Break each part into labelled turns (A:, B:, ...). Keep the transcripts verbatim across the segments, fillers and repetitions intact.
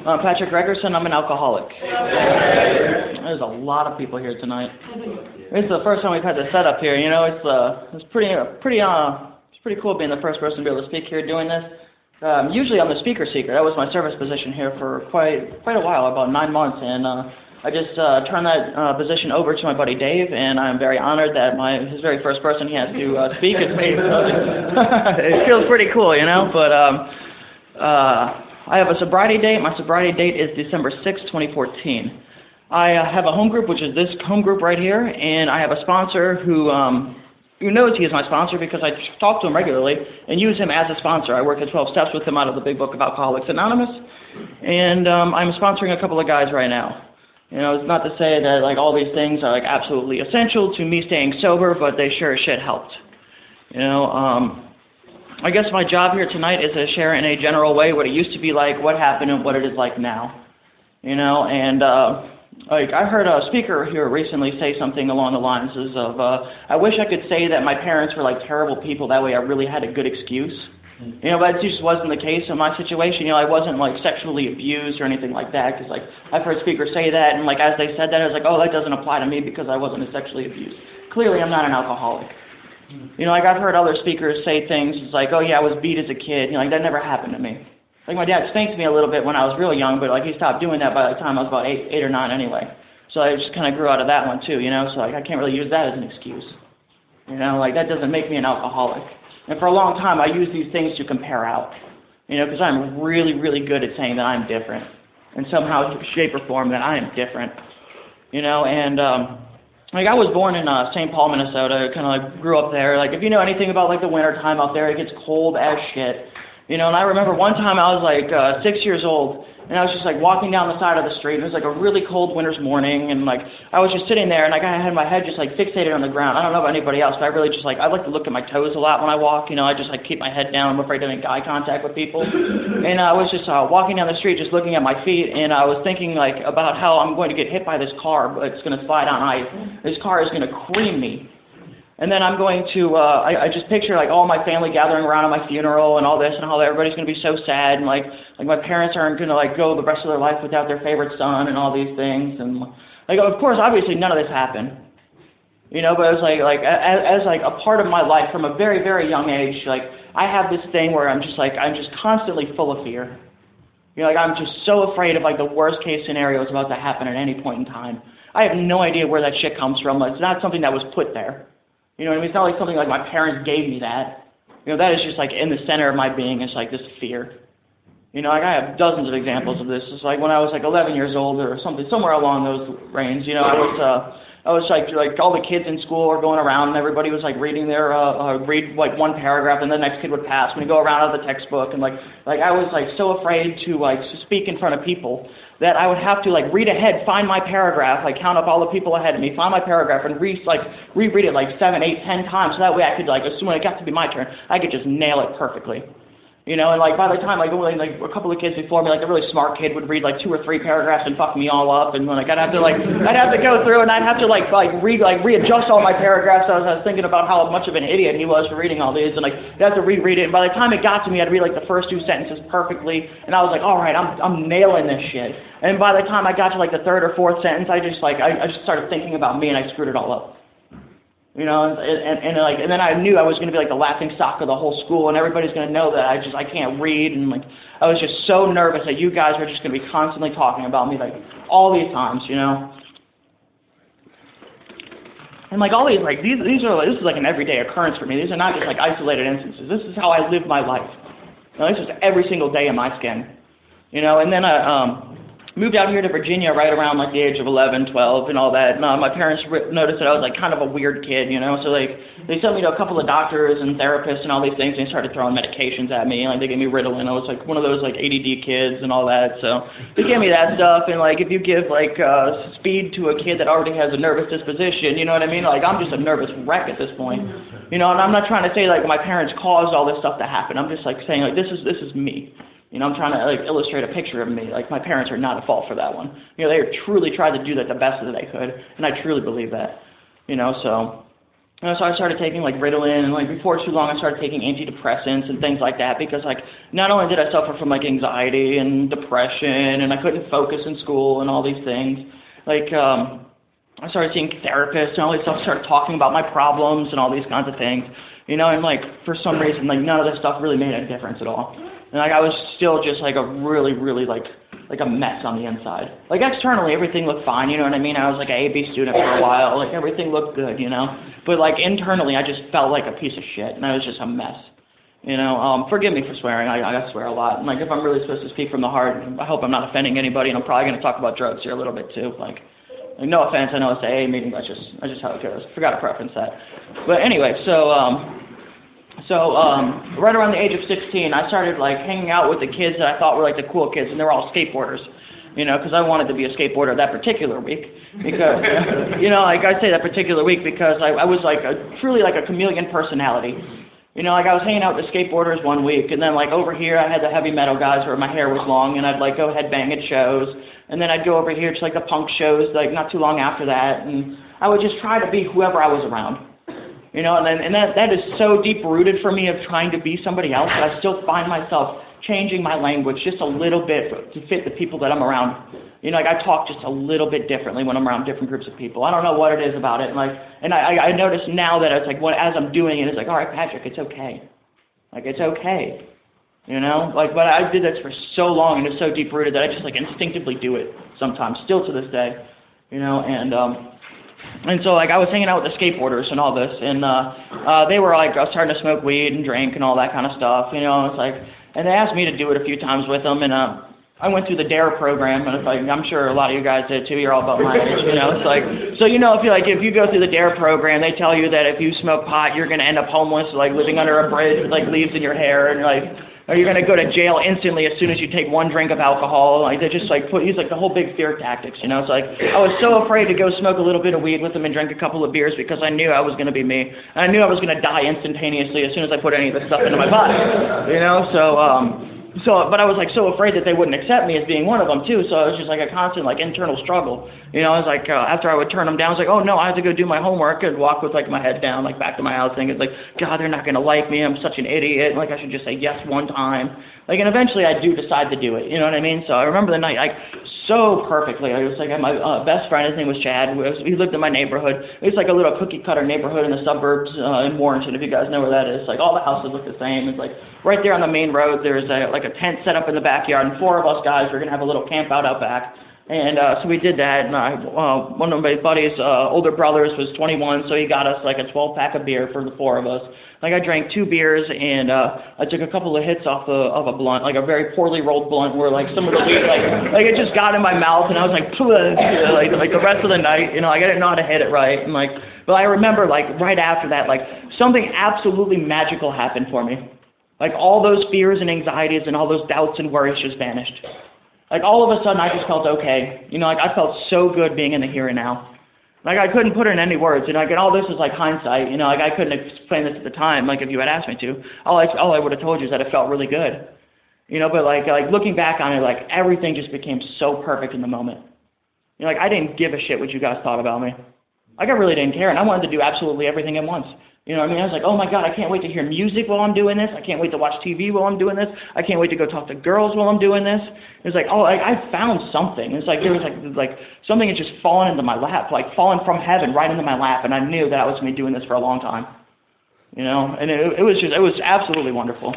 A: I'm Patrick Gregerson. I'm an alcoholic. There's a lot of people here tonight. It's the first time we've had this setup here. You know, it's uh, it's pretty, pretty, uh, it's pretty cool being the first person to be able to speak here doing this. Um, usually I'm the speaker seeker. That was my service position here for quite, quite a while, about nine months, and uh, I just uh, turned that uh, position over to my buddy Dave, and I'm very honored that my his very first person he has to uh, speak is me. It feels pretty cool, you know. But um, uh, I have a sobriety date. My sobriety date is December sixth, twenty fourteen. I uh, have a home group, which is this home group right here, and I have a sponsor who um, who knows he is my sponsor because I talk to him regularly and use him as a sponsor. I work at twelve steps with him out of the Big Book of Alcoholics Anonymous, and um, I'm sponsoring a couple of guys right now. You know, it's not to say that like all these things are like absolutely essential to me staying sober, but they sure as shit helped. You know, um, I guess my job here tonight is to share in a general way what it used to be like, what happened, and what it is like now. You know, and uh, like I heard a speaker here recently say something along the lines of, uh, I wish I could say that my parents were like terrible people, that way I really had a good excuse. You know, but it just wasn't the case in my situation. You know, I wasn't like sexually abused or anything like that, because like I've heard speakers say that, and like as they said that, I was like, oh, that doesn't apply to me because I wasn't sexually abused. Clearly, I'm not an alcoholic. You know, like I've heard other speakers say things it's like, oh yeah, I was beat as a kid. You know, like that never happened to me. Like my dad spanked me a little bit when I was really young, but like he stopped doing that by the time I was about eight, eight or nine anyway. So I just kind of grew out of that one too. You know, so like I can't really use that as an excuse. You know, like that doesn't make me an alcoholic. And for a long time, I used these things to compare out. You know, because I'm really, really good at saying that I'm different, and somehow, shape or form, that I am different. You know, and um, like I was born in uh, Saint Paul, Minnesota. Kind of like grew up there. Like if you know anything about like the winter time out there, it gets cold as shit. You know, and I remember one time I was like uh, six years old, and I was just like walking down the side of the street. And it was like a really cold winter's morning, and like I was just sitting there, and like I had my head just like fixated on the ground. I don't know about anybody else, but I really just like I like to look at my toes a lot when I walk. You know, I just like keep my head down. I'm afraid to make eye contact with people. And I was just uh, walking down the street, just looking at my feet, and I was thinking like about how I'm going to get hit by this car, but it's going to slide on ice. This car is going to cream me. And then I'm going to, uh, I, I just picture like all my family gathering around at my funeral and all this and how everybody's going to be so sad and like, like my parents aren't going to like go the rest of their life without their favorite son and all these things. And like, of course, obviously none of this happened, you know, but it was like, like as, as like a part of my life from a very, very young age, like I have this thing where I'm just like, I'm just constantly full of fear. You know, like I'm just so afraid of like the worst case scenario is about to happen at any point in time. I have no idea where that shit comes from. It's not something that was put there. You know what I mean? It's not like something like my parents gave me that. You know, that is just like in the center of my being. It's like this fear. You know, like I have dozens of examples of this. It's like when I was like eleven years old or something, somewhere along those ranges. You know, I was, uh, I was like, like all the kids in school were going around and everybody was like reading their, uh, uh, read like one paragraph and the next kid would pass. When you go around out of the textbook and like, like I was like so afraid to like speak in front of people that I would have to like read ahead, find my paragraph, like count up all the people ahead of me, find my paragraph, and re like reread it like seven, eight, ten times, so that way I could like, as soon as it got to be my turn, I could just nail it perfectly. You know, and like by the time like only like a couple of kids before me, like a really smart kid would read like two or three paragraphs and fuck me all up, and like I'd have to like I'd have to go through and I'd have to like like read like readjust all my paragraphs. I was, I was thinking about how much of an idiot he was for reading all these, and like I'd have to reread it. And by the time it got to me, I'd read like the first two sentences perfectly, and I was like, all right, I'm I'm nailing this shit. And by the time I got to like the third or fourth sentence, I just like I, I just started thinking about me, and I screwed it all up. You know, and, and, and like, and then I knew I was going to be like the laughing stock of the whole school, and everybody's going to know that I just I can't read, and like I was just so nervous that you guys were just going to be constantly talking about me like all these times, you know. And like all these like these these are this is like an everyday occurrence for me. These are not just like isolated instances. This is how I live my life. You know, this is every single day in my skin. You know, and then I um. moved out here to Virginia right around like the age of eleven, twelve, and all that. And, uh, my parents re- noticed that I was like kind of a weird kid, you know. So like they sent me to a couple of doctors and therapists and all these things, and they started throwing medications at me. Like they gave me Ritalin. I was like one of those like A D D kids and all that. So they gave me that stuff. And like if you give like uh, speed to a kid that already has a nervous disposition, you know what I mean? Like I'm just a nervous wreck at this point, you know. And I'm not trying to say like my parents caused all this stuff to happen. I'm just like saying like this is this is me. You know, I'm trying to like illustrate a picture of me. Like my parents are not at fault for that one. You know, they truly tried to do that the best that they could, and I truly believe that. You know, so And so I started taking like Ritalin, and like before too long I started taking antidepressants and things like that, because like not only did I suffer from like anxiety and depression, and I couldn't focus in school and all these things, like um, I started seeing therapists and all this stuff, started talking about my problems and all these kinds of things, you know, and like for some reason like none of this stuff really made a difference at all. And like I was still just like a really, really like like a mess on the inside. Like externally everything looked fine, you know what I mean? I was like an A B student for a while, like everything looked good, you know. But like internally I just felt like a piece of shit, and I was just a mess. You know, um, forgive me for swearing, I, I swear a lot. And like if I'm really supposed to speak from the heart, I hope I'm not offending anybody, and I'm probably going to talk about drugs here a little bit too. Like, like no offense, I know it's a A A meeting, that's just, that's just how it goes. Forgot to preference that. But anyway, so, um, So um, right around the age of sixteen, I started like hanging out with the kids that I thought were like the cool kids, and they were all skateboarders, you know, because I wanted to be a skateboarder that particular week. Because, you know, like I say that particular week because I, I was like a, truly like a chameleon personality. You know, like I was hanging out with the skateboarders one week, and then like over here I had the heavy metal guys where my hair was long, and I'd like go headbang at shows, and then I'd go over here to like the punk shows like not too long after that, and I would just try to be whoever I was around. You know, and then, and that that is so deep-rooted for me of trying to be somebody else that I still find myself changing my language just a little bit to fit the people that I'm around. You know, like I talk just a little bit differently when I'm around different groups of people. I don't know what it is about it. And like, and I, I notice now that it's like, what, as I'm doing it, it's like, all right, Patrick, it's okay. Like, it's okay. You know, like, but I did this for so long, and it's so deep-rooted that I just like instinctively do it sometimes, still to this day. You know, and um. And so, like, I was hanging out with the skateboarders and all this, and uh, uh, they were, like, uh, starting to smoke weed and drink and all that kind of stuff, you know, it's like, and they asked me to do it a few times with them, and uh, I went through the DARE program, and it's like, I'm sure a lot of you guys did, too, you're all about my age, you know, it's like, so, you know, if you, like, if you go through the DARE program, they tell you that if you smoke pot, you're going to end up homeless, like, living under a bridge with, like, leaves in your hair, and, like, or you're going to go to jail instantly as soon as you take one drink of alcohol. Like, they just, like, put, use, like, the whole big fear tactics, you know? It's like, I was so afraid to go smoke a little bit of weed with them and drink a couple of beers because I knew I was going to be me. And I knew I was going to die instantaneously as soon as I put any of this stuff into my body, you know? So, um... So, but I was like so afraid that they wouldn't accept me as being one of them too. So it was just like a constant like internal struggle. You know, I was like uh, after I would turn them down, I was like, oh no, I have to go do my homework and walk with like my head down, like back to my house, thinking like, God, they're not gonna like me. I'm such an idiot. Like I should just say yes one time. Like, and eventually I do decide to do it. You know what I mean? So I remember the night like so perfectly. I was like, my uh, best friend, his name was Chad. He lived in my neighborhood. It was like a little cookie cutter neighborhood in the suburbs uh, in Warrenton, if you guys know where that is. Like all the houses look the same. It's like right there on the main road. There's a, like a tent set up in the backyard, and four of us guys were gonna have a little camp out out back. And uh, so we did that, and I, uh, one of my buddies' uh, older brothers was twenty-one, so he got us like a twelve pack of beer for the four of us. Like I drank two beers, and uh, I took a couple of hits off the, of a blunt, like a very poorly rolled blunt, where like some of the weed, like like it just got in my mouth, and I was like, like like the rest of the night, you know, like I didn't know how to hit it right, and like, but I remember like right after that, like something absolutely magical happened for me. Like all those fears and anxieties and all those doubts and worries just vanished. Like all of a sudden I just felt okay. You know, like I felt so good being in the here and now. Like I couldn't put it in any words. You know, like and all this is like hindsight. You know, like I couldn't explain this at the time. Like if you had asked me to, all I all I would have told you is that it felt really good. You know, but like like looking back on it, like everything just became so perfect in the moment. You know, like I didn't give a shit what you guys thought about me. Like I really didn't care, and I wanted to do absolutely everything at once. You know what I mean? I was like, oh my God, I can't wait to hear music while I'm doing this. I can't wait to watch T V while I'm doing this. I can't wait to go talk to girls while I'm doing this. It was like, oh, like, I found something. It's like there was like like something had just fallen into my lap, like fallen from heaven right into my lap, and I knew that I was going to be doing this for a long time. You know, and it, it was just, it was absolutely wonderful.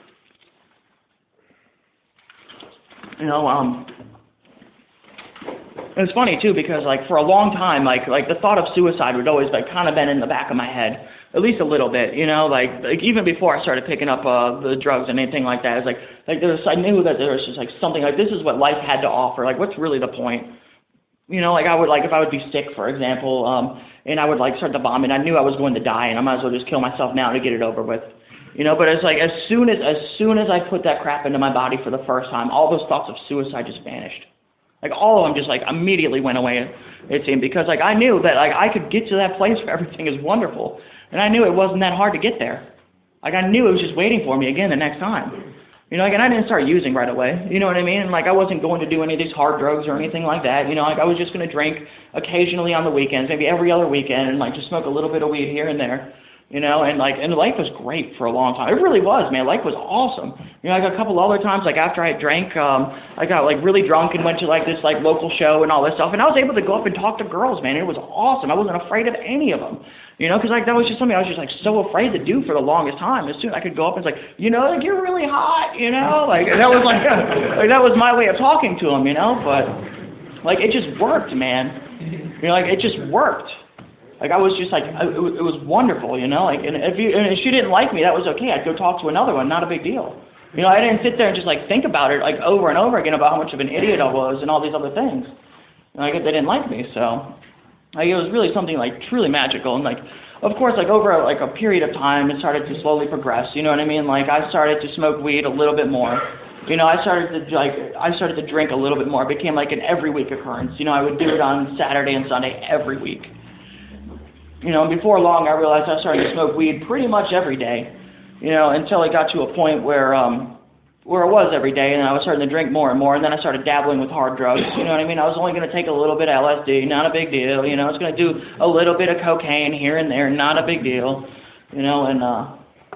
A: You know, um, it was funny too because like for a long time, like like the thought of suicide would always like kind of been in the back of my head. At least a little bit, you know, like, like even before I started picking up uh, the drugs and anything like that, it was like, like there was, I knew that there was just like something like this is what life had to offer. Like, what's really the point? You know, like I would like if I would be sick, for example, um, and I would like start to vomit, I knew I was going to die, and I might as well just kill myself now to get it over with. You know, but it's like as soon as as soon as I put that crap into my body for the first time, all those thoughts of suicide just vanished. Like all of them just like immediately went away. It seemed because like I knew that like I could get to that place where everything is wonderful. And I knew it wasn't that hard to get there. Like, I knew it was just waiting for me again the next time. You know, like, and I didn't start using right away. You know what I mean? And, like, I wasn't going to do any of these hard drugs or anything like that. You know, like, I was just going to drink occasionally on the weekends, maybe every other weekend, and, like, just smoke a little bit of weed here and there. You know, and, like, and life was great for a long time. It really was, man. Life was awesome. You know, like, a couple other times, like, after I drank, um, I got, like, really drunk and went to, like, this, like, local show and all this stuff, and I was able to go up and talk to girls, man. It was awesome. I wasn't afraid of any of them. You know, because, like, that was just something I was just, like, so afraid to do for the longest time. As soon as I could go up and it's like, you know, like, you're really hot, you know? Like, that was, like, like, that was my way of talking to them, you know? But, like, it just worked, man. You know, like, it just worked. Like, I was just, like, it was, it was wonderful, you know? Like, and if you, and if she didn't like me, that was okay. I'd go talk to another one, not a big deal. You know, I didn't sit there and just, like, think about it, like, over and over again about how much of an idiot I was and all these other things. You know, like, they didn't like me, so... Like, it was really something, like, truly magical, and, like, of course, like, over, like, a period of time, it started to slowly progress, you know what I mean? Like, I started to smoke weed a little bit more. You know, I started to, like, I started to drink a little bit more. It became, like, an every week occurrence. You know, I would do it on Saturday and Sunday every week. You know, and before long, I realized I started to smoke weed pretty much every day, you know, until it got to a point where, um, where it was every day, and I was starting to drink more and more, and then I started dabbling with hard drugs, you know what I mean? I was only going to take a little bit of L S D, not a big deal, you know, I was going to do a little bit of cocaine here and there, not a big deal, you know, and, uh,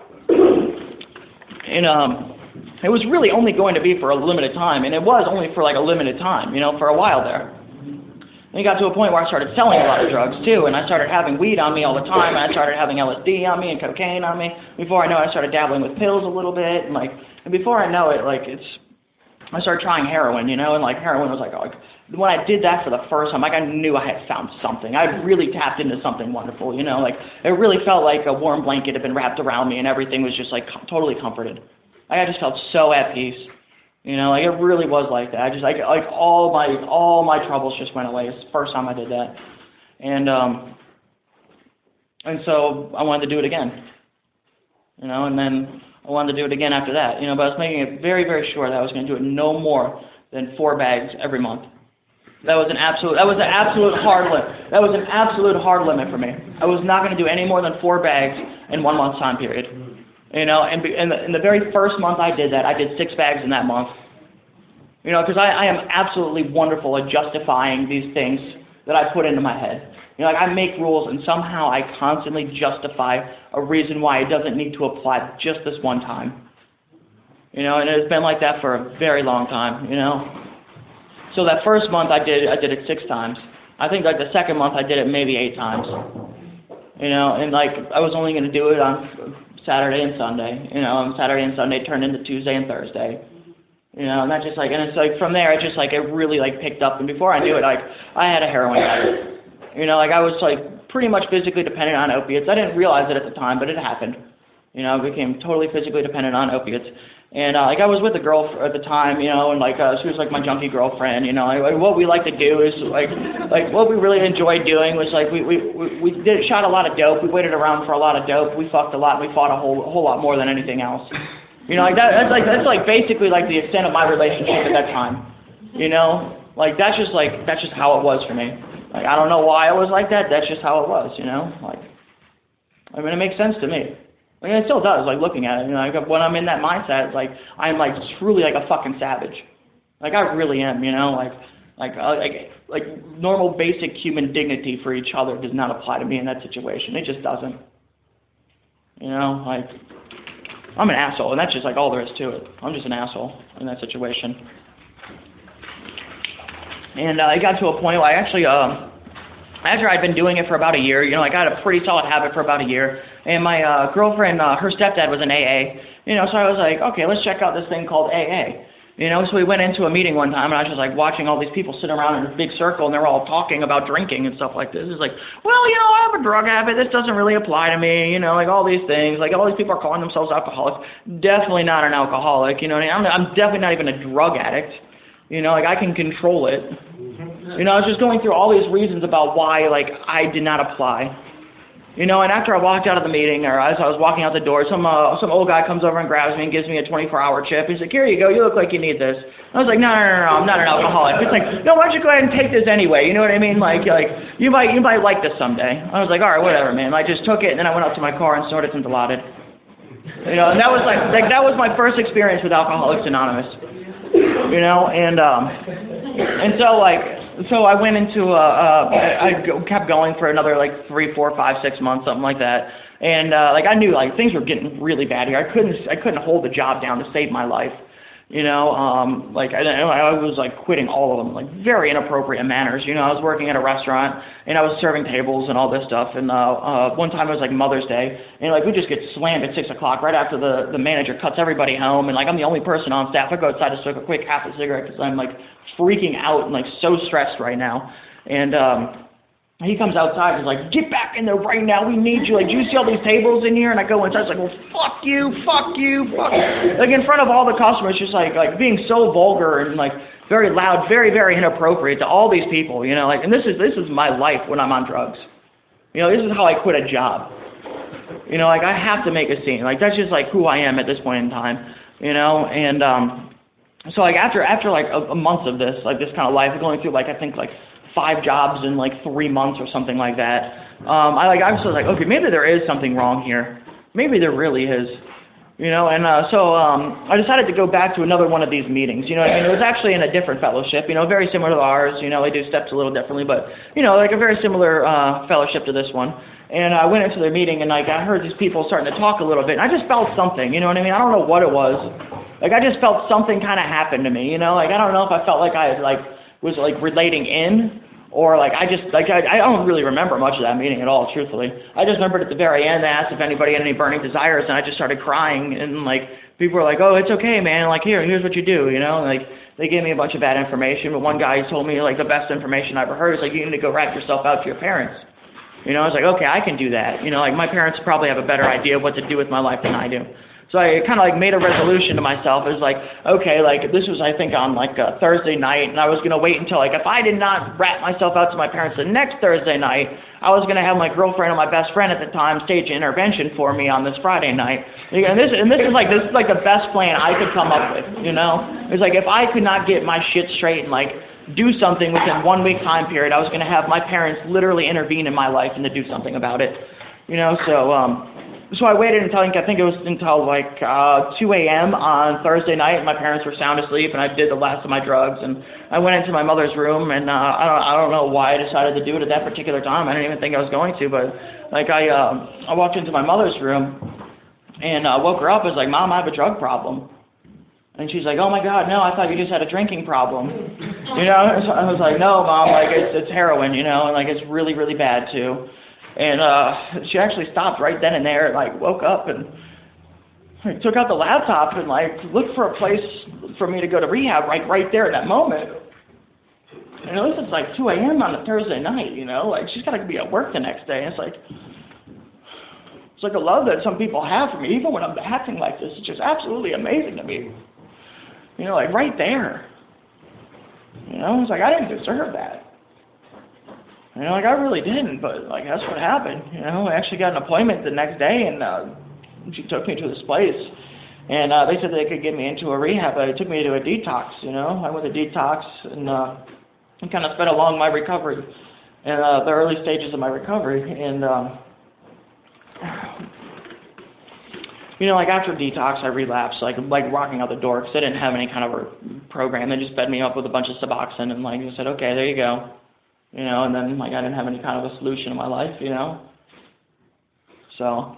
A: and, um, it was really only going to be for a limited time, and it was only for, like, a limited time, you know, for a while there. And it got to a point where I started selling a lot of drugs, too, and I started having weed on me all the time, and I started having L S D on me and cocaine on me. Before I know it, I started dabbling with pills a little bit, and, like, and before I know it, like, it's, I started trying heroin, you know, and, like, heroin was, like, like, when I did that for the first time, like, I knew I had found something. I really tapped into something wonderful, you know, like, it really felt like a warm blanket had been wrapped around me, and everything was just, like, com- totally comforted. Like, I just felt so at peace. You know, like, it really was like that. I just, like, like all my, all my troubles just went away. It's the first time I did that. And, um, and so I wanted to do it again. You know, and then I wanted to do it again after that. You know, but I was making it very, very sure that I was going to do it no more than four bags every month. That was an absolute, that was an absolute hard limit. That was an absolute hard limit for me. I was not going to do any more than four bags in one month's time period. You know, and in the, in the very first month I did that, I did six bags in that month. You know, because I, I am absolutely wonderful at justifying these things that I put into my head. You know, like, I make rules, and somehow I constantly justify a reason why it doesn't need to apply just this one time. You know, and it's been like that for a very long time, you know. So that first month I did I did it six times. I think, like, the second month I did it maybe eight times. You know, and, like, I was only going to do it on Saturday and Sunday. You know, and Saturday and Sunday turned into Tuesday and Thursday. You know, and that just, like, and it's, like, from there, it just, like, it really, like, picked up. And before I knew it, like, I had a heroin habit. You know, like, I was, like, pretty much physically dependent on opiates. I didn't realize it at the time, but it happened. You know, I became totally physically dependent on opiates. And, uh, like, I was with a girl at the time, you know, and, like, uh, she was, like, my junkie girlfriend, you know. Like, what we like to do is, like, like what we really enjoyed doing was, like, we, we, we, we did, shot a lot of dope. We waited around for a lot of dope. We fucked a lot. We fought a whole, a whole lot more than anything else. You know, like, that, that's, like, that's, like, basically, like, the extent of my relationship at that time. You know? Like, that's just, like, that's just how it was for me. Like, I don't know why it was like that. That's just how it was, you know? Like, I mean, it makes sense to me. I mean, it still does, like, looking at it. You know, like, when I'm in that mindset, it's like, I'm, like, truly, like, a fucking savage. Like, I really am, you know? Like, like, uh, like, like, normal, basic human dignity for each other does not apply to me in that situation. It just doesn't. You know? Like, I'm an asshole, and that's just, like, all there is to it. I'm just an asshole in that situation. And uh, I got to a point where I actually, uh, after I'd been doing it for about a year, you know, like, I had a pretty solid habit for about a year, and my uh, girlfriend, uh, her stepdad was in A A, you know, so I was like, okay, let's check out this thing called A A. You know, so we went into a meeting one time, and I was just, like, watching all these people sit around in a big circle, and they were all talking about drinking and stuff like this. It's like, well, you know, I have a drug habit. This doesn't really apply to me, you know, like, all these things. Like, all these people are calling themselves alcoholics. Definitely not an alcoholic, you know what I mean? I'm, I'm definitely not even a drug addict. You know, like, I can control it. You know, I was just going through all these reasons about why, like, I did not apply. You know, and after I walked out of the meeting, or as I was walking out the door, some uh, some old guy comes over and grabs me and gives me a twenty-four hour chip. He's like, here you go, you look like you need this. I was like, no, no, no, no, I'm not an alcoholic. It's like, no, why don't you go ahead and take this anyway? You know what I mean? Like, like you might you might like this someday. I was like, all right, whatever, man. I just took it, and then I went up to my car and snorted some Dilaudid. You know, and that was like, like that was my first experience with Alcoholics Anonymous. You know, and um, and so like, so I went into, uh, uh, I, I go, kept going for another like three, four, five, six months, something like that. And uh, like I knew like things were getting really bad here. I couldn't, I couldn't hold the job down to save my life. You know, um, like I, I was like quitting all of them, like very inappropriate manners. You know, I was working at a restaurant and I was serving tables and all this stuff. And uh, uh, one time it was like Mother's Day, and like we just get slammed at six o'clock right after the the manager cuts everybody home, and like I'm the only person on staff. I go outside to smoke a quick half a cigarette because I'm like freaking out and like so stressed right now. And um, he comes outside and is like, get back in there right now, we need you. Like, do you see all these tables in here? And I go inside, it's like, well, fuck you, fuck you, fuck you. Like, in front of all the customers, just like, like being so vulgar and like very loud, very, very inappropriate to all these people, you know, like, and this is, this is my life when I'm on drugs. You know, this is how I quit a job. You know, like, I have to make a scene. Like, that's just like who I am at this point in time, you know, and, um, so like after, after like a, a month of this, like this kind of life, going through like, I think like, five jobs in like three months or something like that. Um, I like I was like, okay, maybe there is something wrong here. Maybe there really is, you know. And uh, so um, I decided to go back to another one of these meetings. You know, what I mean, it was actually in a different fellowship. You know, very similar to ours. You know, they do steps a little differently, but you know, like a very similar uh, fellowship to this one. And I went into their meeting, and like I heard these people starting to talk a little bit, and I just felt something. You know what I mean? I don't know what it was. Like I just felt something kind of happen to me. You know, like I don't know if I felt like I like was like relating in. Or like I just like I, I don't really remember much of that meeting at all, truthfully. I just remembered at the very end they asked if anybody had any burning desires, and I just started crying. And like people were like, "Oh, it's okay, man. Like here, here's what you do," you know. And, like they gave me a bunch of bad information, but one guy told me like the best information I ever heard is like you need to go rat yourself out to your parents. You know, I was like, okay, I can do that. You know, like my parents probably have a better idea of what to do with my life than I do. So I kind of like made a resolution to myself. It was like, okay, like this was I think on like a Thursday night, and I was going to wait until like if I did not rat myself out to my parents the next Thursday night, I was going to have my girlfriend and my best friend at the time stage an intervention for me on this Friday night. And this and this is like this is like the best plan I could come up with, you know? It's like if I could not get my shit straight and like do something within one week time period, I was going to have my parents literally intervene in my life and to do something about it, you know? So um So I waited until, I think it was until like uh, two a.m. on Thursday night. My parents were sound asleep, and I did the last of my drugs. And I went into my mother's room, and uh, I don't, I don't know why I decided to do it at that particular time. I didn't even think I was going to, but like I, uh, I walked into my mother's room, and uh, woke her up. I was like, "Mom, I have a drug problem." And she's like, "Oh my God, no! I thought you just had a drinking problem." You know, so I was like, "No, Mom, like it's, it's heroin, you know, and like it's really, really bad too." And uh, she actually stopped right then and there, and like woke up and like, took out the laptop and like looked for a place for me to go to rehab right right there at that moment. And at least it's like two a.m. on a Thursday night, you know, like she's got to be at work the next day. And it's like it's like a love that some people have for me, even when I'm acting like this. It's just absolutely amazing to me. You know, like right there. You know, it's like I didn't deserve that. You know, like I really didn't, but like that's what happened. You know, I actually got an appointment the next day, and uh, she took me to this place, and uh, they said they could get me into a rehab. But it took me to a detox. You know, I went to detox and uh, and kind of sped along my recovery, and uh, the early stages of my recovery. And um, you know, like after detox, I relapsed, like like walking out the door because they didn't have any kind of a program. They just fed me up with a bunch of Suboxone, and like I said, okay, there you go. You know, and then like I didn't have any kind of a solution in my life, you know. So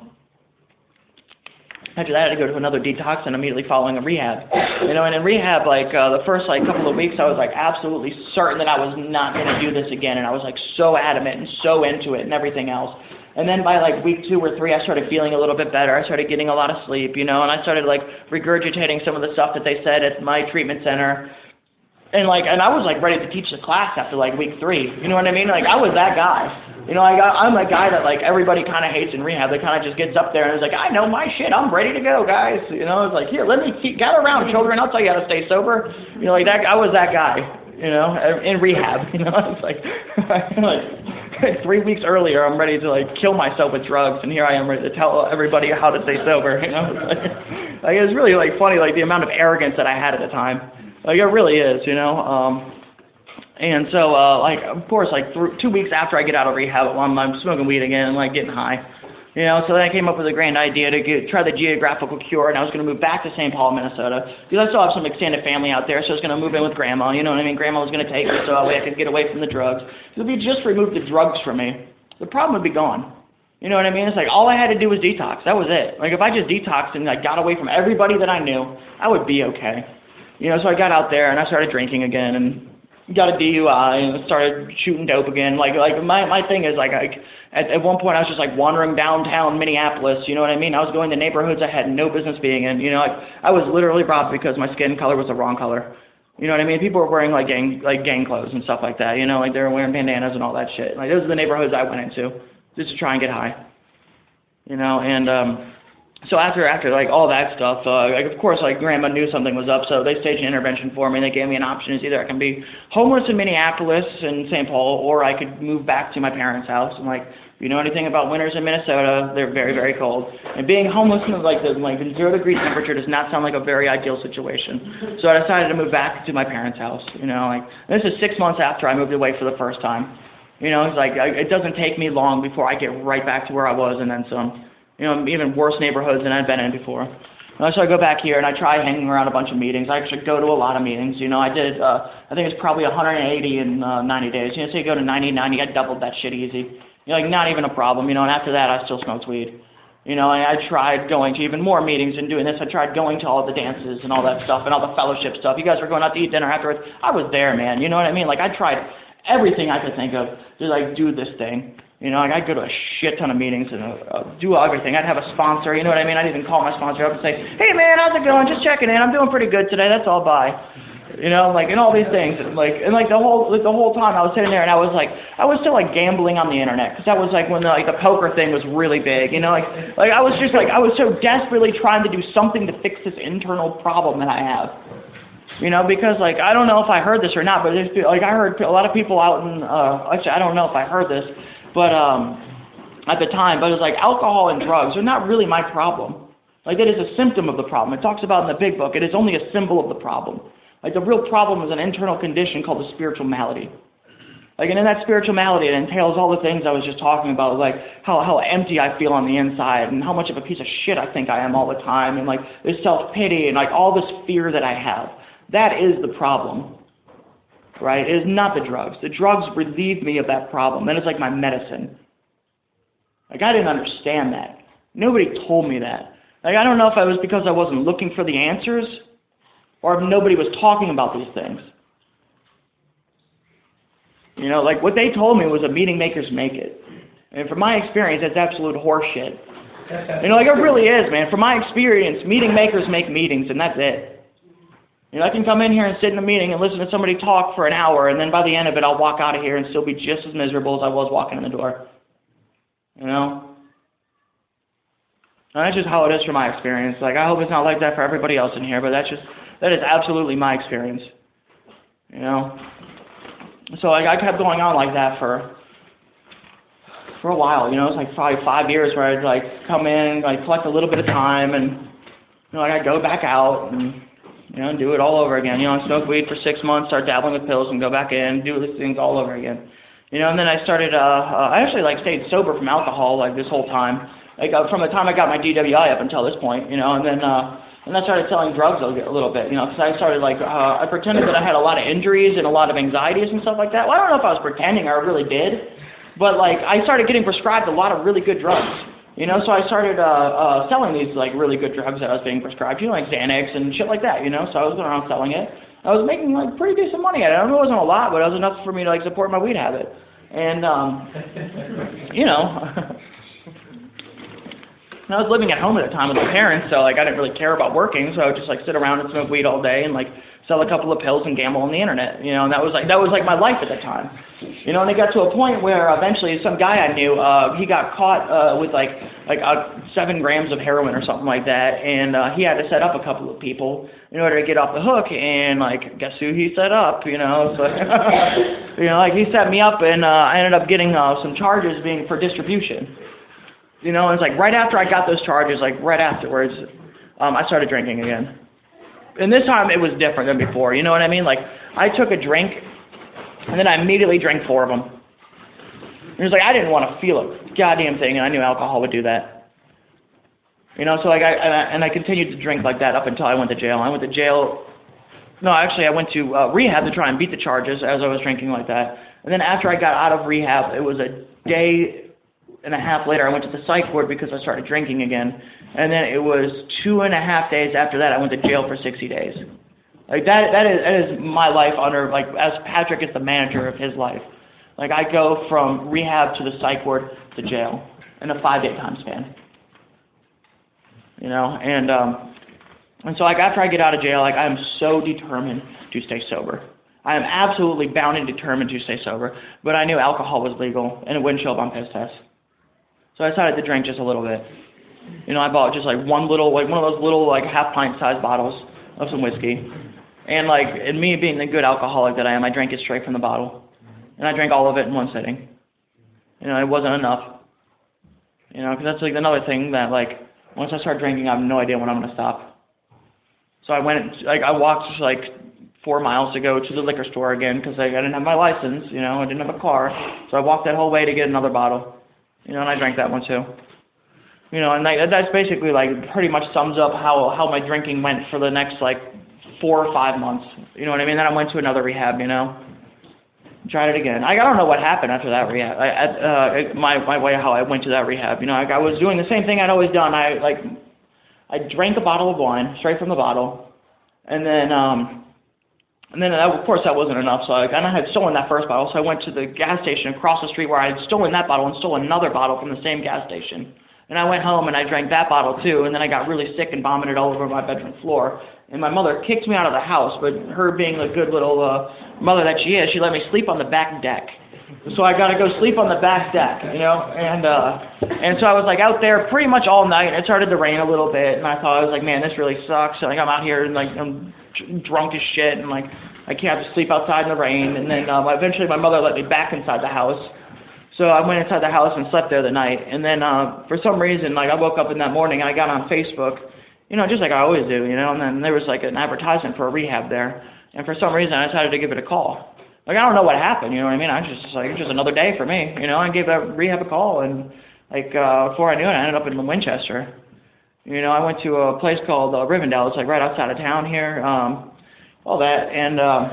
A: after that, I had to go to another detox and immediately following a rehab. You know, and in rehab, like uh, the first like couple of weeks, I was like absolutely certain that I was not going to do this again, and I was like so adamant and so into it and everything else. And then by like week two or three, I started feeling a little bit better. I started getting a lot of sleep, you know, and I started like regurgitating some of the stuff that they said at my treatment center. And like, and I was like ready to teach the class after like week three. You know what I mean? Like I was that guy. You know, I got, I'm a guy that like everybody kind of hates in rehab. That kind of just gets up there and is like, I know my shit. I'm ready to go, guys. You know, it's like, here, let me keep, gather around, children. I'll tell you how to stay sober. You know, like that. I was that guy. You know, in rehab. You know, it's like, like three weeks earlier, I'm ready to like kill myself with drugs, and here I am ready to tell everybody how to stay sober. You know, it's like, like it was really like funny, like the amount of arrogance that I had at the time. Like, it really is, you know, um, and so, uh, like, of course, like, th- two weeks after I get out of rehab, I'm, I'm smoking weed again and, like, getting high, You know, so then I came up with a grand idea to get, try the geographical cure, and I was going to move back to Saint Paul, Minnesota, because I still have some extended family out there, so I was going to move in with Grandma, you know what I mean? Grandma was going to take me so that way I could get away from the drugs. If you just removed the drugs from me, the problem would be gone. You know what I mean? It's like all I had to do was detox. That was it. Like if I just detoxed and like got away from everybody that I knew, I would be okay. You know, so I got out there and I started drinking again and got a D U I and started shooting dope again. Like like my my thing is like I, at at one point I was just like wandering downtown Minneapolis. You know what I mean? I was going to neighborhoods I had no business being in. You know, like I was literally robbed because my skin color was the wrong color. You know what I mean? People were wearing like gang like gang clothes and stuff like that. You know, like they were wearing bandanas and all that shit. Like those are the neighborhoods I went into just to try and get high. You know, and um, so after after like all that stuff, uh, like of course like Grandma knew something was up, so they staged an intervention for me. And they gave me an option: is either I can be homeless in Minneapolis and Saint Paul, or I could move back to my parents' house. And like, if you know anything about winters in Minnesota, they're very very cold. And being homeless in like the like the zero degree temperature does not sound like a very ideal situation. So I decided to move back to my parents' house. You know, like this is six months after I moved away for the first time. You know, it's like I, it doesn't take me long before I get right back to where I was and then some. You know, even worse neighborhoods than I'd been in before. Uh, so I go back here and I try hanging around a bunch of meetings. I actually go to a lot of meetings. You know, I did, uh, I think it's probably one hundred eighty in uh, ninety days. You know, so you go to ninety, ninety, I doubled that shit easy. You know, like not even a problem. You know, and after that I still smoked weed. You know, and I tried going to even more meetings and doing this. I tried going to all the dances and all that stuff and all the fellowship stuff. You guys were going out to eat dinner afterwards. I was there, man. You know what I mean? Like I tried everything I could think of to like do this thing. You know, like I'd go to a shit ton of meetings and uh, do everything. I'd have a sponsor, you know what I mean? I'd even call my sponsor up and say, hey man, how's it going? Just checking in. I'm doing pretty good today. That's all, bye. You know, like, and all these things. And like, and like the whole, like the whole time I was sitting there and I was like, I was still like gambling on the internet. Cause that was like when the, like the poker thing was really big, you know, like, like I was just like, I was so desperately trying to do something to fix this internal problem that I have. You know, because like, I don't know if I heard this or not, but there's, like I heard a lot of people out in, uh, actually I don't know if I heard this, but um, at the time, but it was like alcohol and drugs are not really my problem. Like that is a symptom of the problem. It talks about in the big book, it is only a symbol of the problem. Like the real problem is an internal condition called a spiritual malady. Like, and in that spiritual malady, it entails all the things I was just talking about, like how, how empty I feel on the inside and how much of a piece of shit I think I am all the time, and like this self-pity and like all this fear that I have. That is the problem. Right? It is not the drugs. The drugs relieve me of that problem. That is like my medicine. Like, I didn't understand that. Nobody told me that. Like, I don't know if it was because I wasn't looking for the answers or if nobody was talking about these things. You know, like, what they told me was a meeting makers make it. And from my experience, that's absolute horseshit. You know, like, it really is, man. From my experience, meeting makers make meetings, and that's it. You know, I can come in here and sit in a meeting and listen to somebody talk for an hour, and then by the end of it, I'll walk out of here and still be just as miserable as I was walking in the door. You know? And that's just how it is from my experience. Like, I hope it's not like that for everybody else in here, but that's just, that is absolutely my experience. You know? So, like, I kept going on like that for, for a while, you know? It's like probably five years where I'd, like, come in, like, collect a little bit of time, and, you know, like, I'd go back out, and you know, do it all over again. You know, I smoked weed for six months, start dabbling with pills, and go back in, do these things all over again. You know, and then I started, uh, uh, I actually, like, stayed sober from alcohol, like, this whole time. Like, uh, from the time I got my D W I up until this point, you know, and then, uh, and I started selling drugs a little bit, you know, because I started, like, uh, I pretended that I had a lot of injuries and a lot of anxieties and stuff like that. Well, I don't know if I was pretending or I really did, but, like, I started getting prescribed a lot of really good drugs. You know, so I started uh, uh, selling these, like, really good drugs that I was being prescribed, you know, like Xanax and shit like that, you know, so I was going around selling it. I was making, like, pretty decent money at it. I know it wasn't a lot, but it was enough for me to, like, support my weed habit. And, um, you know, I was living at home at the time with my parents, so, like, I didn't really care about working, so I would just, like, sit around and smoke weed all day and, like, sell a couple of pills and gamble on the internet, you know, and that was, like, that was, like, my life at the time. You know, and it got to a point where eventually some guy I knew, uh, he got caught uh, with, like, like uh, seven grams of heroin or something like that, and uh, he had to set up a couple of people in order to get off the hook, and, like, guess who he set up, you know, so, you know, like, he set me up, and uh, I ended up getting uh, some charges being for distribution, you know, and it's like right after I got those charges, like, right afterwards, um, I started drinking again. And this time it was different than before, you know what I mean? Like, I took a drink, and then I immediately drank four of them. And it's like, I didn't want to feel a goddamn thing, and I knew alcohol would do that. You know, so like I, and I, and I continued to drink like that up until I went to jail. I went to jail, no, actually I went to uh, rehab to try and beat the charges as I was drinking like that. And then after I got out of rehab, it was a day and a half later, I went to the psych ward because I started drinking again. And then it was two and a half days after that, I went to jail for sixty days. Like that, that is, that is my life under, like, as Patrick is the manager of his life. Like, I go from rehab to the psych ward to jail in a five-day time span. You know, and, um, and so, like, after I get out of jail, like, I am so determined to stay sober. I am absolutely bound and determined to stay sober, but I knew alcohol was legal, and it wouldn't show up on piss tests. So I decided to drink just a little bit. You know, I bought just, like, one little, like, one of those little, like, half-pint-sized bottles of some whiskey. And, like, and me being the good alcoholic that I am, I drank it straight from the bottle. And I drank all of it in one sitting. You know, it wasn't enough. You know, because that's, like, another thing that, like, once I start drinking, I have no idea when I'm going to stop. So I went, like, I walked, like, four miles to go to the liquor store again because like, I didn't have my license, you know, I didn't have a car. So I walked that whole way to get another bottle. You know, and I drank that one too. You know, and that, that's basically, like, pretty much sums up how, how my drinking went for the next, like, four or five months. You know what I mean? Then I went to another rehab, you know. Tried it again. I, I don't know what happened after that rehab. I, uh, my, my way how I went to that rehab. You know, like, I was doing the same thing I'd always done. I, like, I drank a bottle of wine straight from the bottle. And then, um, and then, of course, that wasn't enough. So I, and I had stolen that first bottle. So I went to the gas station across the street where I had stolen that bottle and stole another bottle from the same gas station. And I went home and I drank that bottle too, and then I got really sick and vomited all over my bedroom floor. And my mother kicked me out of the house, but her being the good little uh, mother that she is, she let me sleep on the back deck. So I got to go sleep on the back deck, you know, and uh, and so I was like out there pretty much all night. It started to rain a little bit, and I thought, I was like, man, this really sucks. So, like, I'm out here and like I'm drunk as shit, and like I can't have to sleep outside in the rain. And then um, eventually my mother let me back inside the house. So I went inside the house and slept there the night. And then uh, for some reason, like, I woke up in that morning and I got on Facebook, you know, just like I always do, you know, and then there was like an advertisement for a rehab there. And for some reason, I decided to give it a call. Like, I don't know what happened, you know what I mean? I just, like, it was just another day for me, you know. I gave that rehab a call, and, like, uh, before I knew it, I ended up in Winchester. You know, I went to a place called uh, Rivendell. It's, like, right outside of town here, um, all that, and um,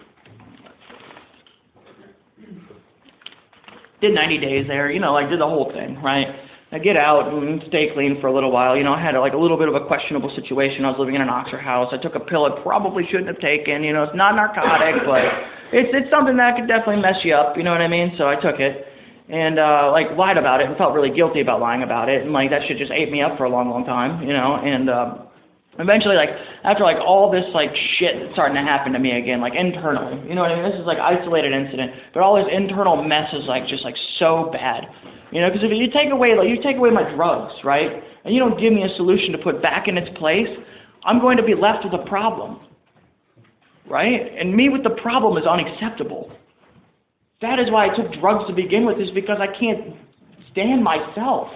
A: did ninety days there, you know, like, did the whole thing, right? I get out and stay clean for a little while. You know, I had like a little bit of a questionable situation. I was living in an Oxford house. I took a pill I probably shouldn't have taken. You know, it's not narcotic, but it's it's something that could definitely mess you up. You know what I mean? So I took it and uh, like lied about it and felt really guilty about lying about it. And like that shit just ate me up for a long, long time. You know, and uh, eventually, like after like all this like shit starting to happen to me again, like internally. You know what I mean? This is like isolated incident, but all this internal mess is like just like so bad. You know, because if you take away, like, you take away my drugs, right, and you don't give me a solution to put back in its place, I'm going to be left with a problem, right? And me with the problem is unacceptable. That is why I took drugs to begin with, is because I can't stand myself.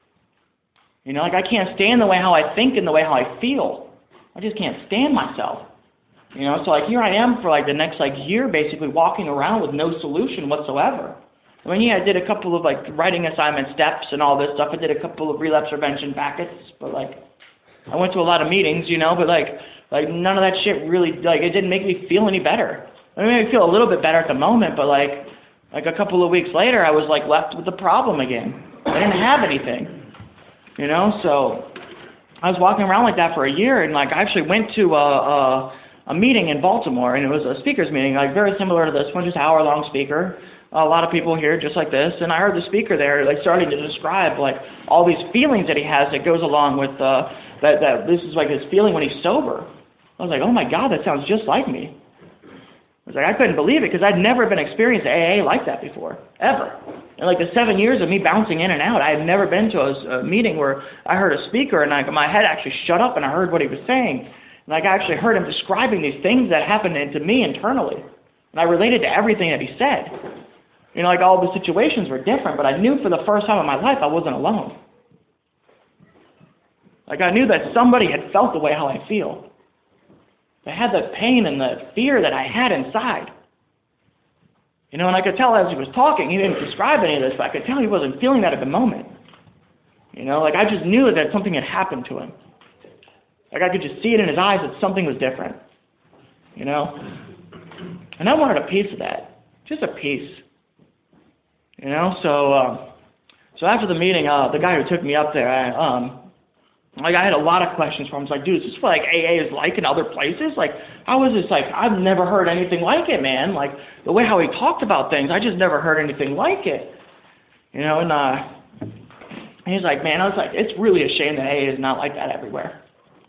A: You know, like, I can't stand the way how I think and the way how I feel. I just can't stand myself. You know, so, like, here I am for, like, the next, like, year, basically, walking around with no solution whatsoever. I mean, yeah, I did a couple of, like, writing assignment steps and all this stuff. I did a couple of relapse prevention packets, but, like, I went to a lot of meetings, you know, but, like, like none of that shit really, like, it didn't make me feel any better. I mean, it made me feel a little bit better at the moment, but, like, like a couple of weeks later, I was, like, left with the problem again. I didn't have anything, you know, so I was walking around like that for a year, and, like, I actually went to a, a, a meeting in Baltimore, and it was a speaker's meeting, like, very similar to this one, just an hour-long speaker. A lot of people here just like this, and I heard the speaker there like starting to describe like all these feelings that he has that goes along with uh, that. That this is like his feeling when he's sober. I was like, oh my God, that sounds just like me. I was like, I couldn't believe it because I'd never been experienced A A like that before, ever. In like the seven years of me bouncing in and out, I had never been to a, a meeting where I heard a speaker and I, my head actually shut up and I heard what he was saying. And like I actually heard him describing these things that happened to me internally, and I related to everything that he said. You know, like all the situations were different, but I knew for the first time in my life I wasn't alone. Like I knew that somebody had felt the way how I feel. They had the pain and the fear that I had inside. You know, and I could tell as he was talking, he didn't describe any of this, but I could tell he wasn't feeling that at the moment. You know, like I just knew that something had happened to him. Like I could just see it in his eyes that something was different. You know? And I wanted a piece of that. Just a piece. You know, so uh, so after the meeting, uh, the guy who took me up there, I, um, like I had a lot of questions for him. I was like, dude, is this what like A A is like in other places? Like, how is this like? I've never heard anything like it, man. Like the way how he talked about things, I just never heard anything like it. You know, and uh, and he's like, man, I was like, it's really a shame that A A is not like that everywhere.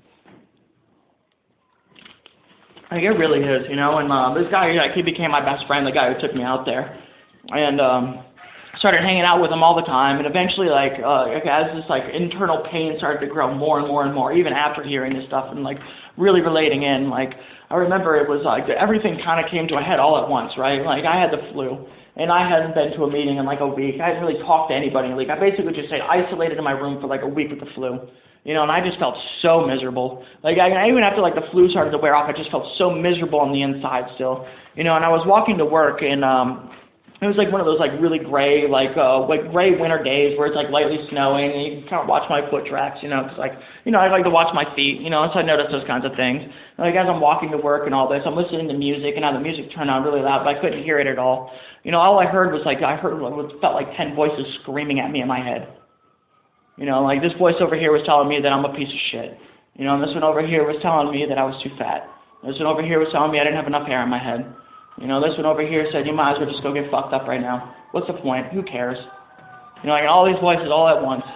A: Like it really is, you know. And uh, this guy, like, he became my best friend, the guy who took me out there, and um, started hanging out with him all the time. And eventually, like, uh, as this like internal pain started to grow more and more and more, even after hearing this stuff and like really relating in, like I remember it was like everything kind of came to a head all at once, right? Like I had the flu, and I hadn't been to a meeting in like a week. I hadn't really talked to anybody. Like I basically just stayed isolated in my room for like a week with the flu. You know, and I just felt so miserable. Like, I, I even after, like, the flu started to wear off, I just felt so miserable on the inside still. You know, and I was walking to work, and um, it was, like, one of those, like, really gray, like, uh, like, gray winter days where it's, like, lightly snowing, and you can kind of watch my foot tracks, you know, because, like, you know, I like to watch my feet, you know, so I notice those kinds of things. And, like, as I'm walking to work and all this, I'm listening to music, and now the music turned on really loud, but I couldn't hear it at all. You know, all I heard was, like, I heard what felt like ten voices screaming at me in my head. You know, like this voice over here was telling me that I'm a piece of shit. You know, and this one over here was telling me that I was too fat. This one over here was telling me I didn't have enough hair on my head. You know, this one over here said, you might as well just go get fucked up right now. What's the point? Who cares? You know, like all these voices all at once.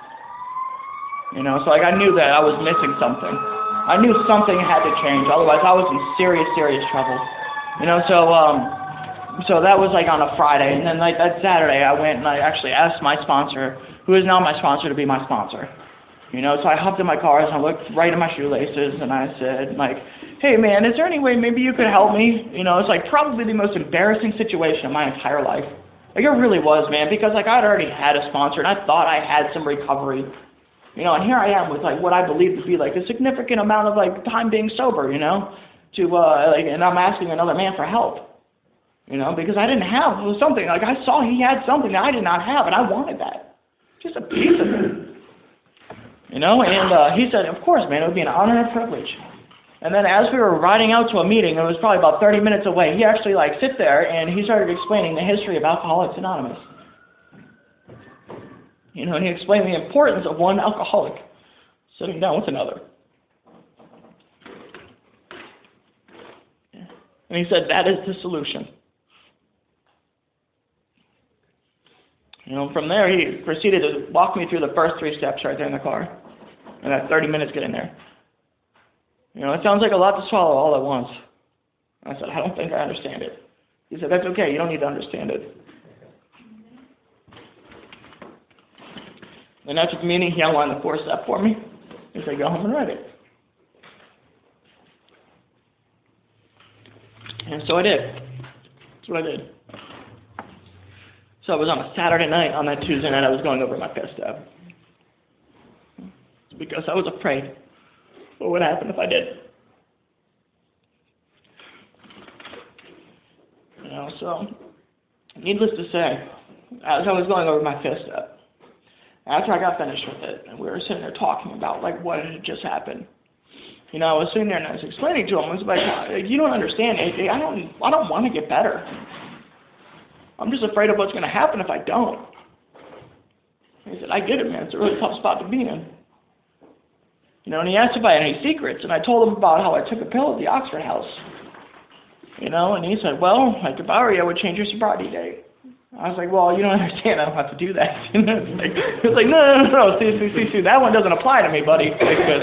A: You know, so like I knew that I was missing something. I knew something had to change. Otherwise, I was in serious, serious trouble. You know, so um, so that was like on a Friday, and then like that Saturday, I went and I actually asked my sponsor, who is now my sponsor, to be my sponsor. You know, so I hopped in my car and I looked right at my shoelaces and I said, like, hey man, is there any way maybe you could help me? You know, it's like probably the most embarrassing situation of my entire life. Like it really was, man, because like I'd already had a sponsor and I thought I had some recovery. You know, and here I am with like what I believe to be like a significant amount of like time being sober, you know, to uh, like, and I'm asking another man for help. You know, because I didn't have something, like I saw he had something that I did not have and I wanted that. Just a piece of it. You know, and uh, he said, of course, man, it would be an honor and a privilege. And then as we were riding out to a meeting, it was probably about thirty minutes away, he actually, like, sit there and he started explaining the history of Alcoholics Anonymous. You know, and he explained the importance of one alcoholic sitting down with another. And he said, that is the solution. You know, from there, he proceeded to walk me through the first three steps right there in the car. And that thirty minutes getting there. You know, it sounds like a lot to swallow all at once. I said, I don't think I understand it. He said, that's okay, you don't need to understand it. And after the meeting, he outlined the fourth step for me. He said, go home and write it. And so I did. That's what I did. So it was on a Saturday night. On that Tuesday night, I was going over my fifth step. It's because I was afraid. What would happen if I did? You know, so, needless to say, as I was going over my fifth step, after I got finished with it, and we were sitting there talking about, like, what had just happened, you know, I was sitting there and I was explaining to him, I was like, you don't understand, A J, I don't, I don't want to get better. I'm just afraid of what's going to happen if I don't. He said, I get it, man. It's a really tough spot to be in. You know, and he asked if I had any secrets, and I told him about how I took a pill at the Oxford House. You know, and he said, well, like, if I were you, I would change your sobriety date. I was like, well, you don't understand. I don't have to do that. You know, it's like, it's like, no, no, no, no, see, see, see, see, that one doesn't apply to me, buddy.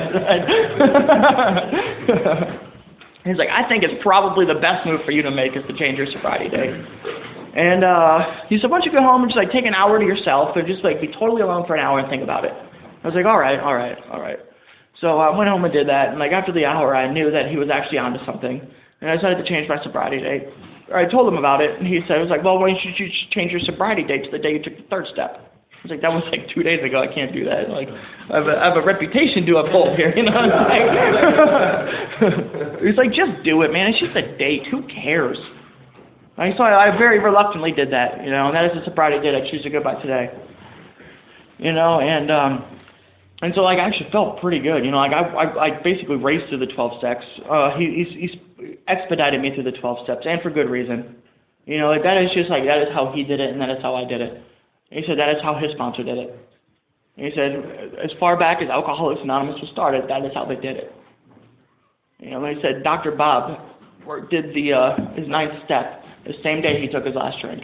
A: He's like, I think it's probably the best move for you to make is to change your sobriety date. And uh, he said, why don't you go home and just like take an hour to yourself and just like be totally alone for an hour and think about it. I was like, all right, all right, all right. So I went home and did that, and like after the hour, I knew that he was actually onto something, and I decided to change my sobriety date. Or I told him about it, and he said, I was like, well, why don't you change your sobriety date to the day you took the third step? I was like, that was like two days ago. I can't do that. Like, I have a, I have a reputation to uphold here, you know. Like, he's like, just do it, man. It's just a date. Who cares? I so I, I very reluctantly did that, you know, and that is a sobriety date I choose to go by today. You know, and um, and so like I actually felt pretty good, you know, like I I, I basically raced through the twelve steps. Uh, he he's, he's expedited me through the twelve steps, and for good reason. You know, like that is just like that is how he did it, and that is how I did it. And he said that is how his sponsor did it. And he said as far back as Alcoholics Anonymous was started, that is how they did it. You know, and he said Doctor Bob did the uh, his ninth step the same day he took his last drink.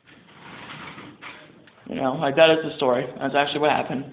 A: You know, like that is the story. That's actually what happened.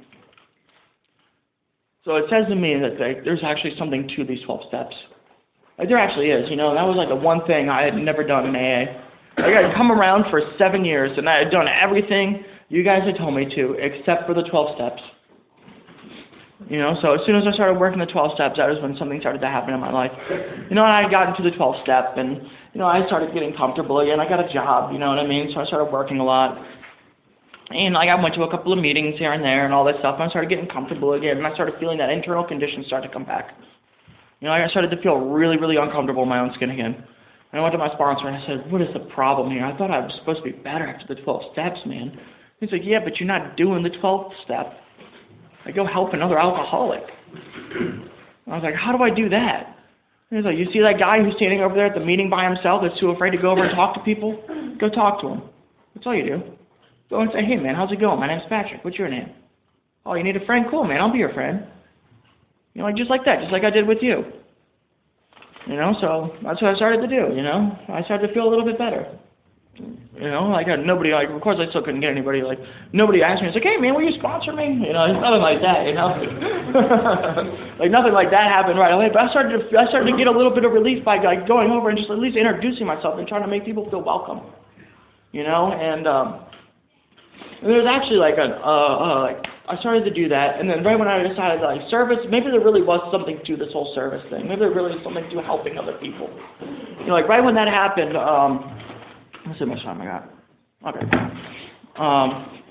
A: So it says to me that they, there's actually something to these twelve steps. Like there actually is, you know, and that was like the one thing I had never done in A A. Like I had come around for seven years and I had done everything you guys had told me to except for the twelve steps. You know, so as soon as I started working the twelve steps, that was when something started to happen in my life. You know, and I got into the twelve step and, you know, I started getting comfortable again. I got a job, you know what I mean? So I started working a lot. And like I went to a couple of meetings here and there and all this stuff, and I started getting comfortable again, and I started feeling that internal condition start to come back. You know, I started to feel really, really uncomfortable in my own skin again. And I went to my sponsor and I said, what is the problem here? I thought I was supposed to be better after the twelve steps, man. He's like, yeah, but you're not doing the twelfth step. I go help another alcoholic. I was like, how do I do that? He's like, you see that guy who's standing over there at the meeting by himself that's too afraid to go over and talk to people? Go talk to him. That's all you do. Go and say, hey, man, how's it going? My name's Patrick. What's your name? Oh, you need a friend? Cool, man. I'll be your friend. You know, like just like that, just like I did with you. You know, so that's what I started to do, you know. I started to feel a little bit better. You know, like nobody, like, of course I still couldn't get anybody, like, nobody asked me, it's like, hey, man, will you sponsor me? You know, nothing like that, you know. Like, nothing like that happened right away, but I started to, I started to get a little bit of relief by, like, going over and just at least introducing myself and trying to make people feel welcome. You know, and, um, and there was actually, like, a, uh, uh, like, I started to do that, and then right when I decided, like, service, maybe there really was something to this whole service thing. Maybe there really was something to helping other people. You know, like, right when that happened, um, let's see how much time I got. Okay. Um,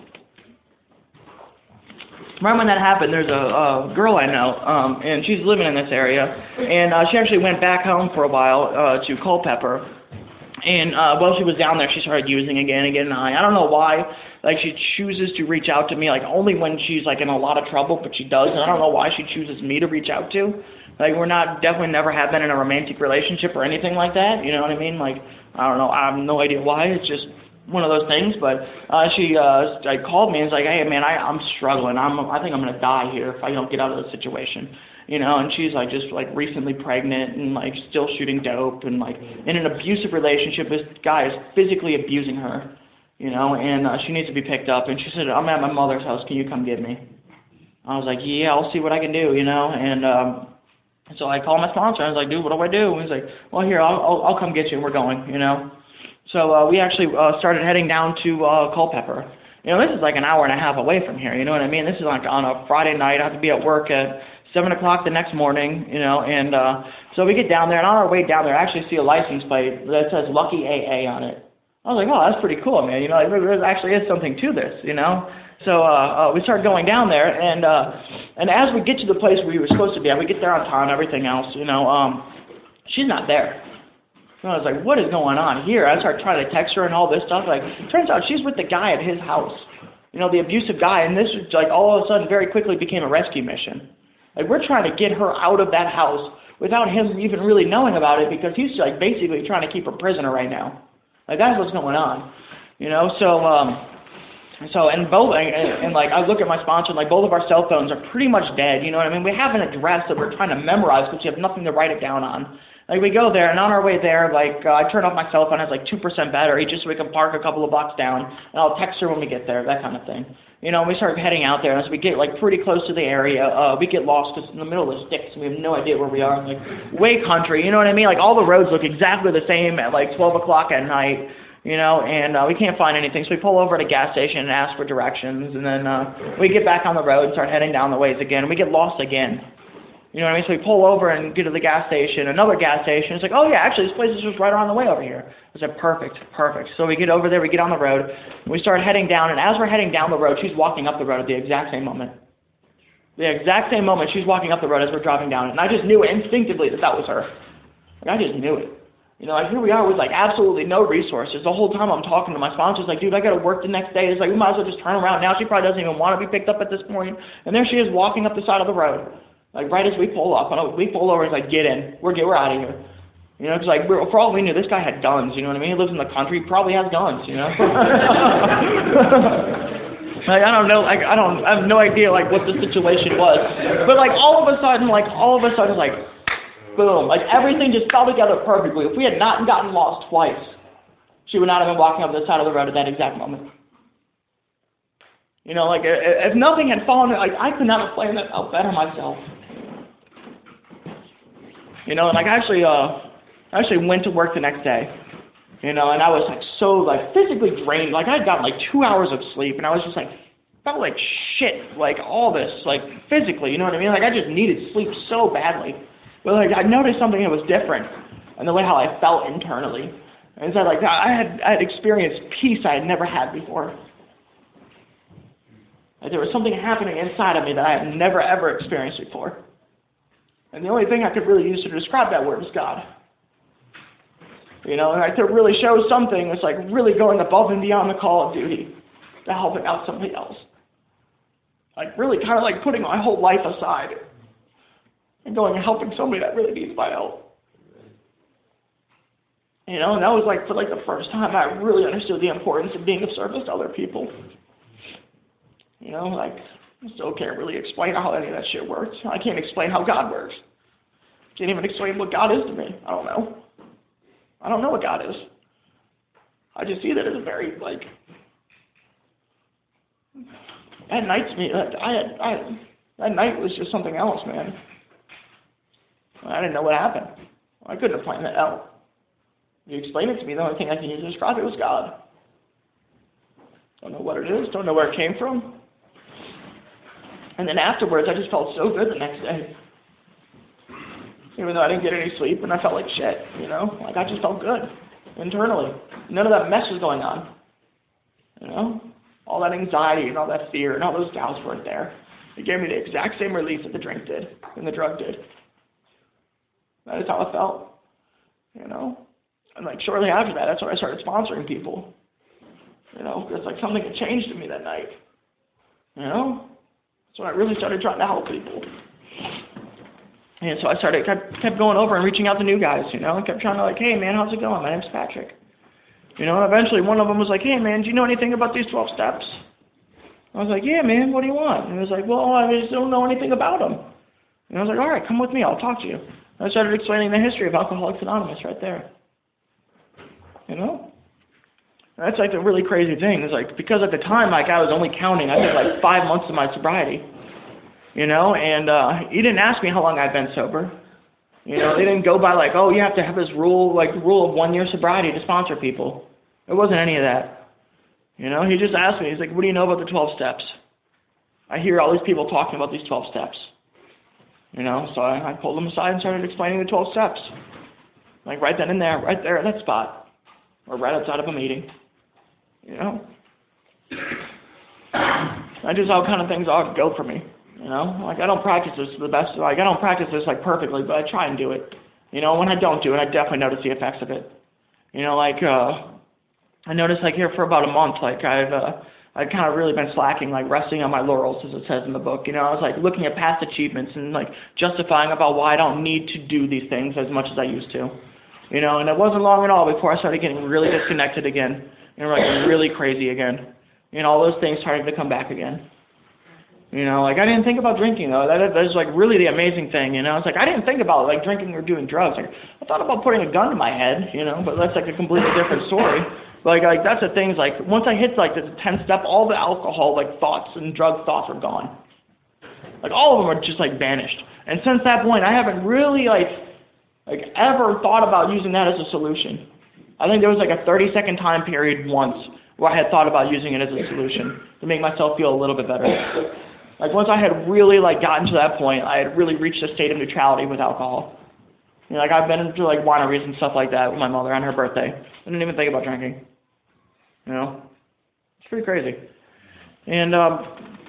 A: right when that happened, there's a, a girl I know, um, and she's living in this area, and uh, she actually went back home for a while uh, to Culpeper, and uh, while she was down there, she started using again and getting high. I don't know why. Like, she chooses to reach out to me, like, only when she's, like, in a lot of trouble, but she does, and I don't know why she chooses me to reach out to. Like, we're not, definitely never have been in a romantic relationship or anything like that, you know what I mean? Like, I don't know, I have no idea why, it's just one of those things, but uh, she uh, like, called me and was like, hey, man, I, I'm struggling, I'm, I think I'm going to die here if I don't get out of this situation, you know, and she's, like, just, like, recently pregnant and, like, still shooting dope and, like, in an abusive relationship. This guy is physically abusing her, you know, and uh, she needs to be picked up, and she said, I'm at my mother's house, can you come get me? I was like, yeah, I'll see what I can do, you know, and um, so I called my sponsor, I was like, dude, what do I do? And he's like, well, here, I'll, I'll, I'll come get you, and we're going, you know. So uh, we actually uh, started heading down to uh, Culpeper. You know, this is like an hour and a half away from here, you know what I mean? This is like on a Friday night, I have to be at work at seven o'clock the next morning, you know, and uh, so we get down there, and on our way down there, I actually see a license plate that says Lucky A A on it. I was like, oh, that's pretty cool, man, you know, like, there actually is something to this, you know. So uh, uh, we started going down there, and uh, and as we get to the place where we were supposed to be at, we get there on time, everything else, you know, um, she's not there. So I was like, what is going on here? I started trying to text her and all this stuff. Like, turns out she's with the guy at his house, you know, the abusive guy, and this was like all of a sudden very quickly became a rescue mission. Like, we're trying to get her out of that house without him even really knowing about it, because he's like basically trying to keep her prisoner right now. Like, that's what's going on, you know. So, um, so and both and, and like I look at my sponsor, and like both of our cell phones are pretty much dead. You know what I mean? We have an address that we're trying to memorize, but you have nothing to write it down on. Like, we go there, and on our way there, like, uh, I turn off my cell phone, it has like two percent battery, just so we can park a couple of blocks down, and I'll text her when we get there, that kind of thing. You know, we start heading out there, and as we get, like, pretty close to the area, uh, we get lost, because it's in the middle of the sticks, and we have no idea where we are. Like, way country, you know what I mean? Like, all the roads look exactly the same at, like, twelve o'clock at night, you know, and uh, we can't find anything, so we pull over at a gas station and ask for directions, and then uh, we get back on the road and start heading down the ways again, and we get lost again. You know what I mean? So we pull over and get to the gas station, another gas station. It's like, oh, yeah, actually, this place is just right around the way over here. I said, perfect, perfect. So we get over there, we get on the road, and we start heading down, and as we're heading down the road, she's walking up the road at the exact same moment. The exact same moment she's walking up the road as we're driving down it. And I just knew instinctively that that was her. Like, I just knew it. You know, like here we are with like absolutely no resources. The whole time I'm talking to my sponsors, like, dude, I got to work the next day. It's like, we might as well just turn around now. She probably doesn't even want to be picked up at this point. And there she is walking up the side of the road, like right as we pull up. And we pull over, it's like, get in. We're, we're out of here. You know, because like, we're, for all we knew, this guy had guns. You know what I mean? He lives in the country. He probably has guns, you know? Like, I don't know, like, I don't, I have no idea, like, what the situation was. But, like, all of a sudden, like, all of a sudden, like, boom, like, everything just fell together perfectly. If we had not gotten lost twice, she would not have been walking up the side of the road at that exact moment. You know, like, if nothing had fallen, like, I could not have planned that out better myself. You know, and, like, I actually, uh, I actually went to work the next day. You know, and I was like so like physically drained. Like I had gotten like two hours of sleep, and I was just like felt like shit. Like all this, like physically, you know what I mean? Like I just needed sleep so badly. But like I noticed something that was different, and the way how I felt internally. And so like I had I had experienced peace I had never had before. Like there was something happening inside of me that I had never ever experienced before. And the only thing I could really use to describe that word was God. You know, and like to really show something that's like really going above and beyond the call of duty to helping out somebody else. Like really kind of like putting my whole life aside and going and helping somebody that really needs my help. You know, and that was like for like the first time I really understood the importance of being of service to other people. You know, like I still can't really explain how any of that shit works. I can't explain how God works. Can't even explain what God is to me. I don't know. I don't know what God is. I just see that as a very, like, that night to me, I had, I had, that night was just something else, man. I didn't know what happened. I couldn't have planned that out. You explain it to me, the only thing I can use to describe it was God. Don't know what it is, don't know where it came from. And then afterwards, I just felt so good the next day. Even though I didn't get any sleep and I felt like shit, you know? Like, I just felt good internally. None of that mess was going on, you know? All that anxiety and all that fear and all those doubts weren't there. It gave me the exact same relief that the drink did and the drug did. That is how I felt, you know? And, like, shortly after that, that's when I started sponsoring people, you know? It's like something had changed in me that night, you know? That's when I really started trying to help people. And so I started, kept, kept going over and reaching out to new guys, you know, and kept trying to like, hey, man, how's it going? My name's Patrick. You know, and eventually one of them was like, hey, man, do you know anything about these twelve steps? I was like, yeah, man, what do you want? And he was like, well, I just don't know anything about them. And I was like, all right, come with me, I'll talk to you. And I started explaining the history of Alcoholics Anonymous right there. You know? And that's like the really crazy thing. Is like, because at the time, like, I was only counting, I think, like five months of my sobriety. You know, and uh, he didn't ask me how long I'd been sober. You know, they didn't go by like, oh, you have to have this rule, like rule of one year sobriety to sponsor people. It wasn't any of that. You know, he just asked me, he's like, what do you know about the twelve steps? I hear all these people talking about these twelve steps. You know, so I, I pulled them aside and started explaining the twelve steps. Like right then and there, right there at that spot. Or right outside of a meeting. You know? That's just how kind of things all go for me. You know, like I don't practice this to the best, like I don't practice this like perfectly, but I try and do it. You know, when I don't do it, I definitely notice the effects of it. You know, like uh, I noticed like here for about a month, like I've uh, I've kind of really been slacking, like resting on my laurels, as it says in the book. You know, I was like looking at past achievements and like justifying about why I don't need to do these things as much as I used to. You know, and it wasn't long at all before I started getting really disconnected again and like really crazy again. And all those things started to come back again. You know, like I didn't think about drinking though. That that is like really the amazing thing. You know, it's like I didn't think about like drinking or doing drugs. Like I thought about putting a gun to my head. You know, but that's like a completely different story. Like like that's the thing. Is like once I hit like the tenth step, all the alcohol like thoughts and drug thoughts are gone. Like all of them are just like vanished. And since that point, I haven't really like like ever thought about using that as a solution. I think there was like a thirty second time period once where I had thought about using it as a solution to make myself feel a little bit better. Like once I had really like gotten to that point, I had really reached a state of neutrality with alcohol. You know, like I've been into like wineries and stuff like that with my mother on her birthday. I didn't even think about drinking. You know, it's pretty crazy. And um,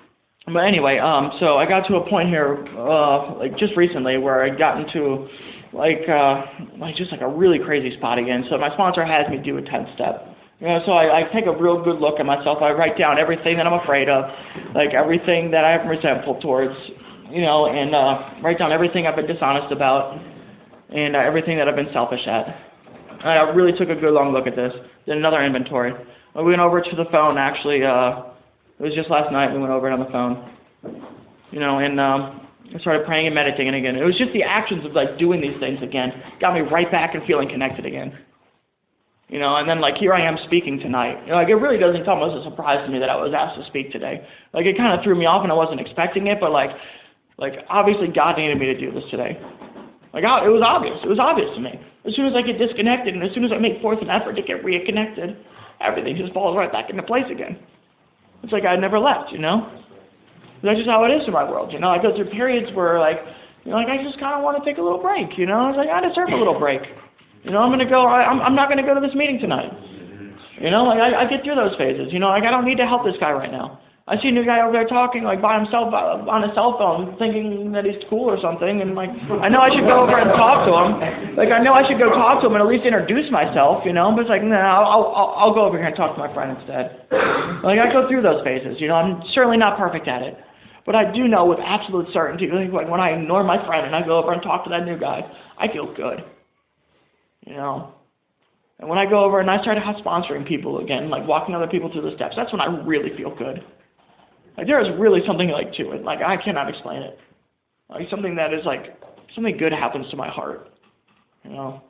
A: But anyway, um, so I got to a point here, uh, like just recently, where I got into like, uh, like just like a really crazy spot again. So my sponsor has me do a ten step. You know, so I, I take a real good look at myself. I write down everything that I'm afraid of, like everything that I'm resentful towards, you know, and uh, write down everything I've been dishonest about, and uh, everything that I've been selfish at. And I really took a good long look at this. Did another inventory. We went over to the phone actually. Uh, It was just last night we went over it on the phone, you know, and um, I started praying and meditating again. It was just the actions of like doing these things again got me right back and feeling connected again, you know. And then like here I am speaking tonight. You know, like it really doesn't come as a surprise to me that I was asked to speak today. Like it kind of threw me off and I wasn't expecting it, but like, like obviously God needed me to do this today. Like it was obvious. It was obvious to me. As soon as I get disconnected and as soon as I make forth an effort to get reconnected, everything just falls right back into place again. It's like I never left, you know? That's just how it is in my world, you know? I go through periods where, like, you know, like I just kind of want to take a little break, you know? I was like, I deserve a little break. You know, I'm going to go, I, I'm, I'm not going to go to this meeting tonight. You know, like, I, I get through those phases, you know? Like, I don't need to help this guy right now. I see a new guy over there talking, like, by himself uh, on his cell phone, thinking that he's cool or something, and, like, I know I should go over and talk to him. Like, I know I should go talk to him and at least introduce myself, you know, but it's like, no, nah, I'll, I'll, I'll go over here and talk to my friend instead. Like, I go through those phases, you know, I'm certainly not perfect at it, but I do know with absolute certainty, like, when I ignore my friend and I go over and talk to that new guy, I feel good, you know. And when I go over and I start sponsoring people again, like walking other people through the steps, that's when I really feel good. Like there is really something like to it. Like I cannot explain it. Like something that is like something good happens to my heart. You know.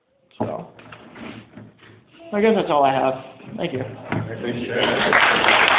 A: So I guess that's all I have. Thank you.